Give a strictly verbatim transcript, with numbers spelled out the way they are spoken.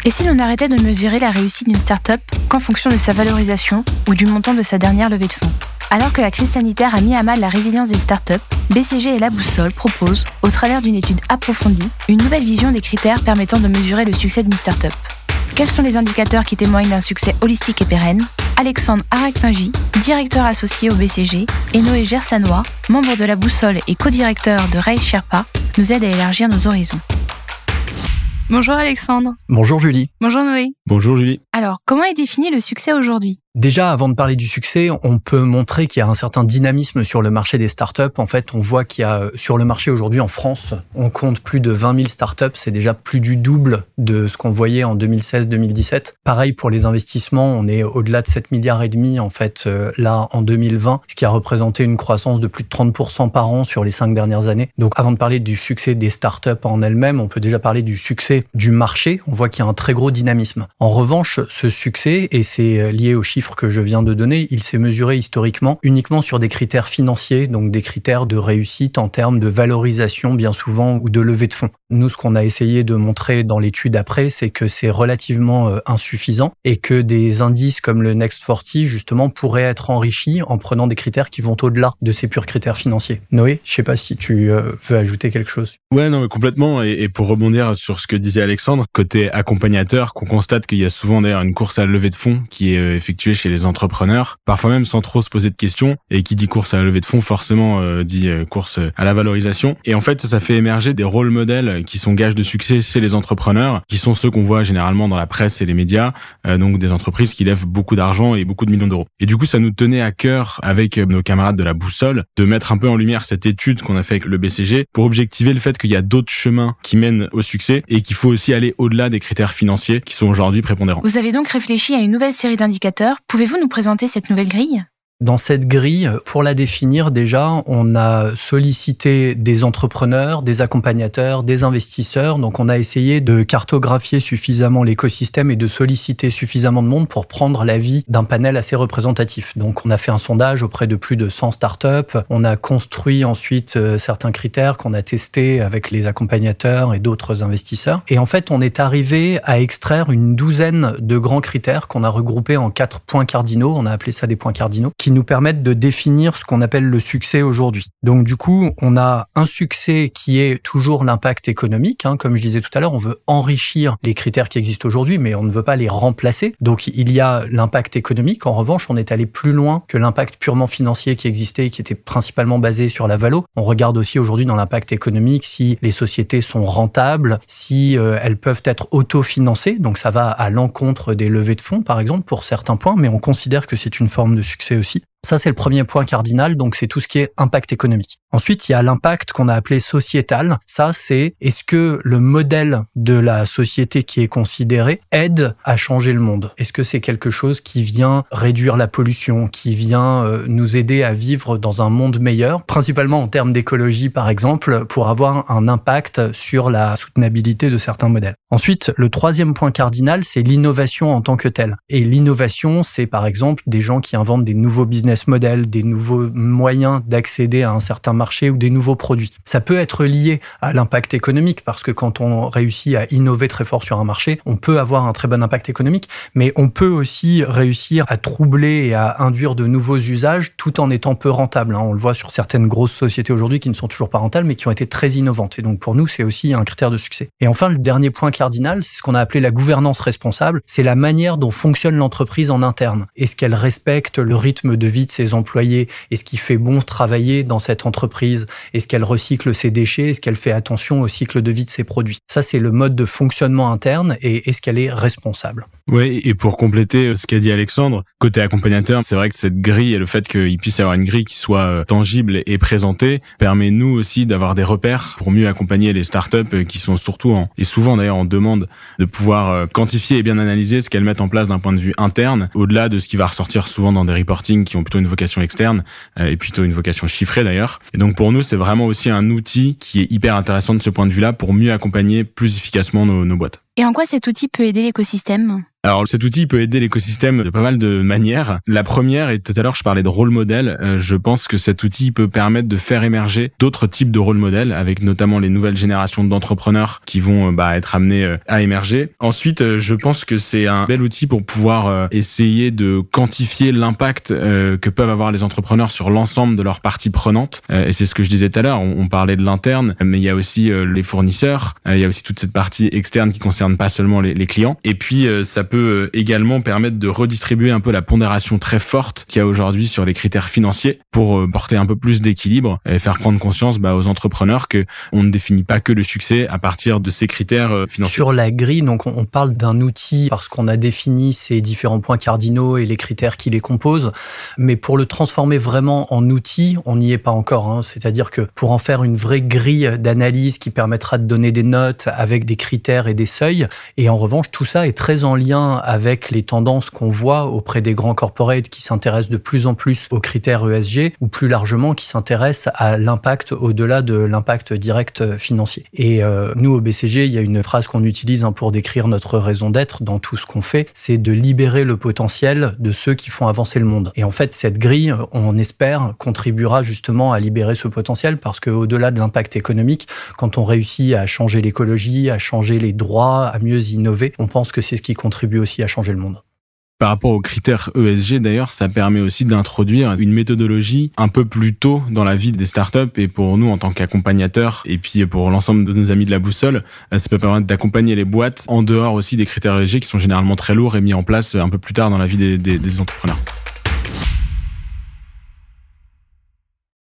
Et si l'on arrêtait de mesurer la réussite d'une start-up qu'en fonction de sa valorisation ou du montant de sa dernière levée de fonds ? Alors que la crise sanitaire a mis à mal la résilience des startups, B C G et La Boussole proposent, au travers d'une étude approfondie, une nouvelle vision des critères permettant de mesurer le succès d'une startup. Quels sont les indicateurs qui témoignent d'un succès holistique et pérenne ? Alexandre Araktingi, directeur associé au B C G, et Noé Gersanois, membre de La Boussole et co-directeur de Rise Sherpa, nous aident à élargir nos horizons. Bonjour Alexandre. Bonjour Julie. Bonjour Noé. Bonjour Julie. Alors, comment est défini le succès aujourd'hui ? Déjà, avant de parler du succès, on peut montrer qu'il y a un certain dynamisme sur le marché des startups. En fait, on voit qu'il y a, sur le marché aujourd'hui en France, on compte plus de vingt mille startups. C'est déjà plus du double de ce qu'on voyait en deux mille seize deux mille dix-sept. Pareil pour les investissements, on est au-delà de sept milliards et demi, en fait, euh, là, en deux mille vingt, ce qui a représenté une croissance de plus de trente pour cent par an sur les cinq dernières années. Donc, avant de parler du succès des startups en elles-mêmes, on peut déjà parler du succès du marché. On voit qu'il y a un très gros dynamisme. En revanche, ce succès, et c'est lié aux chiffres que je viens de donner, il s'est mesuré historiquement uniquement sur des critères financiers, donc des critères de réussite en termes de valorisation bien souvent ou de levée de fonds. Nous, ce qu'on a essayé de montrer dans l'étude après, c'est que c'est relativement euh, insuffisant et que des indices comme le Next quarante, justement, pourraient être enrichis en prenant des critères qui vont au-delà de ces purs critères financiers. Noé, je sais pas si tu euh, veux ajouter quelque chose. Ouais, non, mais complètement. Et, et pour rebondir sur ce que disait Alexandre, côté accompagnateur, qu'on constate qu'il y a souvent d'ailleurs une course à la levée de fonds qui est euh, effectuée chez les entrepreneurs, parfois même sans trop se poser de questions. Et qui dit course à la levée de fonds, forcément euh, dit euh, course à la valorisation. Et en fait, ça, ça fait émerger des rôles modèles qui sont gages de succès chez les entrepreneurs, qui sont ceux qu'on voit généralement dans la presse et les médias, euh, donc des entreprises qui lèvent beaucoup d'argent et beaucoup de millions d'euros. Et du coup, ça nous tenait à cœur, avec nos camarades de La Boussole, de mettre un peu en lumière cette étude qu'on a fait avec le B C G pour objectiver le fait qu'il y a d'autres chemins qui mènent au succès et qu'il faut aussi aller au-delà des critères financiers qui sont aujourd'hui prépondérants. Vous avez donc réfléchi à une nouvelle série d'indicateurs. Pouvez-vous nous présenter cette nouvelle grille ? Dans cette grille, pour la définir déjà, on a sollicité des entrepreneurs, des accompagnateurs, des investisseurs. Donc on a essayé de cartographier suffisamment l'écosystème et de solliciter suffisamment de monde pour prendre l'avis d'un panel assez représentatif. Donc on a fait un sondage auprès de plus de cent startups. On a construit ensuite certains critères qu'on a testés avec les accompagnateurs et d'autres investisseurs. Et en fait, on est arrivé à extraire une douzaine de grands critères qu'on a regroupés en quatre points cardinaux. On a appelé ça des points cardinaux, qui nous permettent de définir ce qu'on appelle le succès aujourd'hui. Donc du coup, on a un succès qui est toujours l'impact économique. Hein. Comme je disais tout à l'heure, on veut enrichir les critères qui existent aujourd'hui, mais on ne veut pas les remplacer. Donc il y a l'impact économique. En revanche, on est allé plus loin que l'impact purement financier qui existait et qui était principalement basé sur la valo. On regarde aussi aujourd'hui dans l'impact économique si les sociétés sont rentables, si euh, elles peuvent être autofinancées. Donc ça va à l'encontre des levées de fonds, par exemple, pour certains points, mais on considère que c'est une forme de succès aussi. Ça, c'est le premier point cardinal, donc c'est tout ce qui est impact économique. Ensuite, il y a l'impact qu'on a appelé sociétal. Ça, c'est est-ce que le modèle de la société qui est considéré aide à changer le monde ? Est-ce que c'est quelque chose qui vient réduire la pollution, qui vient euh, nous aider à vivre dans un monde meilleur, principalement en termes d'écologie, par exemple, pour avoir un impact sur la soutenabilité de certains modèles. Ensuite, le troisième point cardinal, c'est l'innovation en tant que telle. Et l'innovation, c'est par exemple des gens qui inventent des nouveaux business models, des nouveaux moyens d'accéder à un certain marché ou des nouveaux produits. Ça peut être lié à l'impact économique parce que quand on réussit à innover très fort sur un marché, on peut avoir un très bon impact économique, mais on peut aussi réussir à troubler et à induire de nouveaux usages tout en étant peu rentable. On le voit sur certaines grosses sociétés aujourd'hui qui ne sont toujours pas rentables mais qui ont été très innovantes. Et donc pour nous, c'est aussi un critère de succès. Et enfin, le dernier point cardinal, c'est ce qu'on a appelé la gouvernance responsable. C'est la manière dont fonctionne l'entreprise en interne. Est-ce qu'elle respecte le rythme de vie de ses employés? Est-ce qu'il fait bon travailler dans cette entreprise? Est-ce qu'elle recycle ses déchets? Est-ce qu'elle fait attention au cycle de vie de ses produits? Ça, c'est le mode de fonctionnement interne et est-ce qu'elle est responsable? Oui, et pour compléter ce qu'a dit Alexandre, côté accompagnateur, c'est vrai que cette grille et le fait qu'il puisse y avoir une grille qui soit tangible et présentée permet nous aussi d'avoir des repères pour mieux accompagner les startups qui sont surtout en, et souvent d'ailleurs en demande de pouvoir quantifier et bien analyser ce qu'elles mettent en place d'un point de vue interne, au-delà de ce qui va ressortir souvent dans des reportings qui ont plutôt une vocation externe et plutôt une vocation chiffrée d'ailleurs. Et donc pour nous, c'est vraiment aussi un outil qui est hyper intéressant de ce point de vue-là pour mieux accompagner plus efficacement nos, nos boîtes. Et en quoi cet outil peut aider l'écosystème ? Alors cet outil peut aider l'écosystème de pas mal de manières. La première, et tout à l'heure je parlais de rôle modèle, euh, je pense que cet outil peut permettre de faire émerger d'autres types de rôle modèles, avec notamment les nouvelles générations d'entrepreneurs qui vont euh, bah, être amenés euh, à émerger. Ensuite, euh, je pense que c'est un bel outil pour pouvoir euh, essayer de quantifier l'impact euh, que peuvent avoir les entrepreneurs sur l'ensemble de leurs parties prenantes. Euh, et c'est ce que je disais tout à l'heure, on, on parlait de l'interne, mais il y a aussi euh, les fournisseurs, euh, il y a aussi toute cette partie externe qui concerne pas seulement les, les clients. Et puis euh, ça peut peut également permettre de redistribuer un peu la pondération très forte qu'il y a aujourd'hui sur les critères financiers pour porter un peu plus d'équilibre et faire prendre conscience bah, aux entrepreneurs que on ne définit pas que le succès à partir de ces critères financiers. Sur la grille, donc on parle d'un outil parce qu'on a défini ces différents points cardinaux et les critères qui les composent, mais pour le transformer vraiment en outil, on n'y est pas encore. Hein. C'est-à-dire que pour en faire une vraie grille d'analyse qui permettra de donner des notes avec des critères et des seuils, et en revanche, tout ça est très en lien avec les tendances qu'on voit auprès des grands corporates qui s'intéressent de plus en plus aux critères E S G ou plus largement qui s'intéressent à l'impact au-delà de l'impact direct financier. Et euh, nous, au B C G, il y a une phrase qu'on utilise hein, pour décrire notre raison d'être dans tout ce qu'on fait, c'est de libérer le potentiel de ceux qui font avancer le monde. Et en fait, cette grille, on espère, contribuera justement à libérer ce potentiel parce qu'au-delà de l'impact économique, quand on réussit à changer l'écologie, à changer les droits, à mieux innover, on pense que c'est ce qui contribue aussi à changer le monde. Par rapport aux critères E S G, d'ailleurs, ça permet aussi d'introduire une méthodologie un peu plus tôt dans la vie des startups et pour nous en tant qu'accompagnateurs et puis pour l'ensemble de nos amis de la boussole, ça peut permettre d'accompagner les boîtes en dehors aussi des critères E S G qui sont généralement très lourds et mis en place un peu plus tard dans la vie des, des, des entrepreneurs.